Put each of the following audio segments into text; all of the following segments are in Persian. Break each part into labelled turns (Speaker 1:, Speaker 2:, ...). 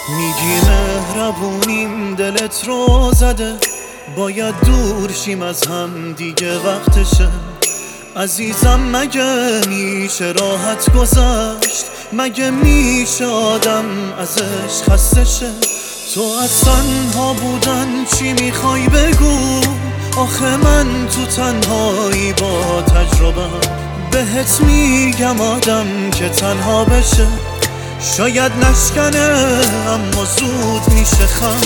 Speaker 1: میگی مهربونیم دلت رو زده، باید دور شیم از هم دیگه وقتشه. عزیزم مگه میشه راحت گذشت؟ مگه میشه آدم ازش خسته شه؟ تو از تنها بودن چی میخوای بگو؟ آخه من تو تنهایی با تجربه بهت میگم آدم که تنها بشه شاید نشکنه، اما زود میشه خم.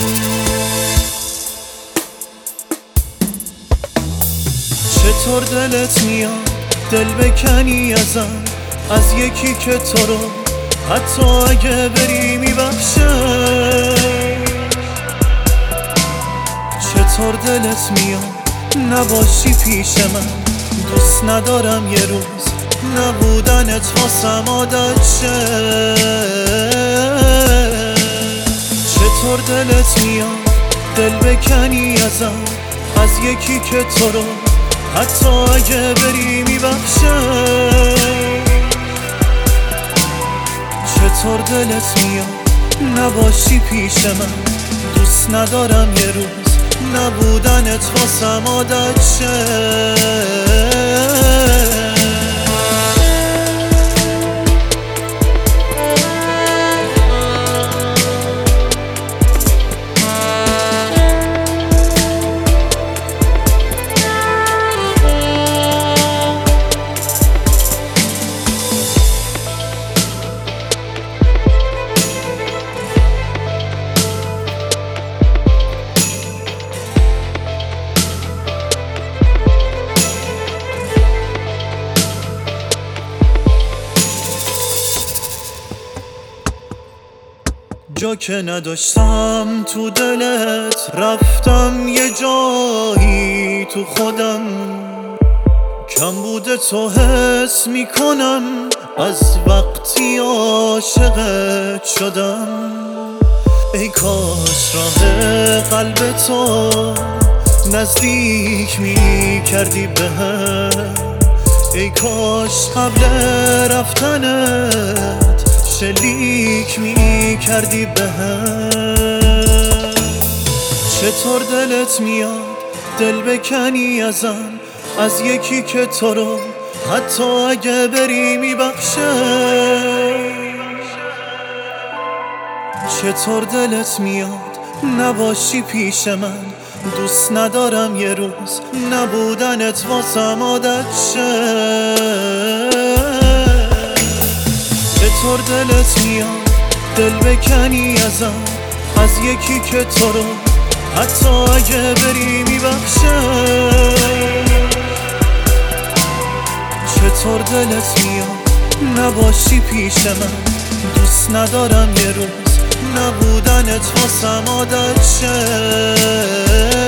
Speaker 1: چطور دلت میاد دل بکنی ازم، از یکی که تو رو حتی اگه بری میبخشه؟ چطور دلت میاد نباشی پیش من؟ دوست ندارم یه روز نبودنت واسم عادت شه. چطور دلت میاد دل بکنی ازم، از یکی که تو رو حتی اگه بری میبخشه؟ چطور دلت میاد نباشی پیش من؟ دوست ندارم یه روز نبودنت واسم عادت شه. جا که نداشتم تو دلت رفتم یه جایی تو خودم، کم بوده تو حس میکنم از وقتی عاشقت شدم. ای کاش راه قلب تو نزدیک میکردی بهم، ای کاش قبل رفتنت شلیک میکردی بهم. چطور دلت میاد دل بکنی ازم، از یکی که تو رو حتی اگه بری میبخشه؟ چطور دلت میاد نباشی پیش من؟ دوست ندارم یه روز نبودنت واسم عادت شه. چطور دلت میاد دل بکنی ازم، از یکی که تو رو حتی اگه بری میبخشه؟ چطور دلت میاد نباشی پیش من؟ دوست ندارم یه روز نبودنت واسم عادت شه.